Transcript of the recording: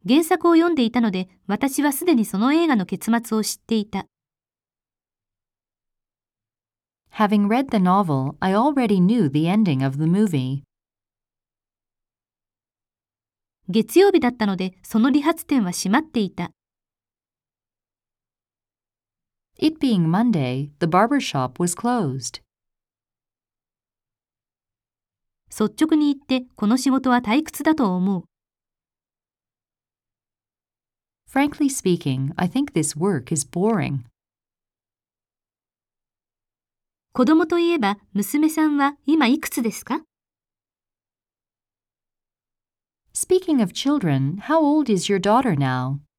原作を読んでいたので、私はすでにその映画の結末を知っていた。 Having read the novel, I already knew the ending of the movie. 月曜日だったので、その理髪店は閉まっていた。 It being Monday, the barber shop was closed. 率直に言って、この仕事は退屈だと思う。 Frankly speaking, I think this work is boring. 子供といえば、娘さんは今いくつですか？ Speaking of children, how old is your daughter now?